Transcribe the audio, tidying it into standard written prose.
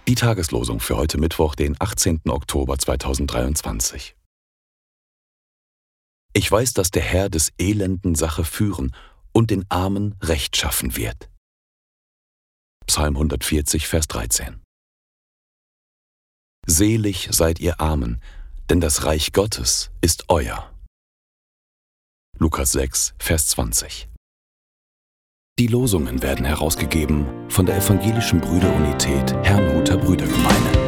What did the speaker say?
Die Tageslosung für heute Mittwoch, den 18. Oktober 2023. Ich weiß, dass der Herr des Elenden Sache führen und den Armen Recht schaffen wird. Psalm 140, Vers 13. Selig seid ihr Armen, denn das Reich Gottes ist euer. Lukas 6, Vers 20. Die Losungen werden herausgegeben von der Evangelischen Brüderunität Herrnhuter Brüdergemeine.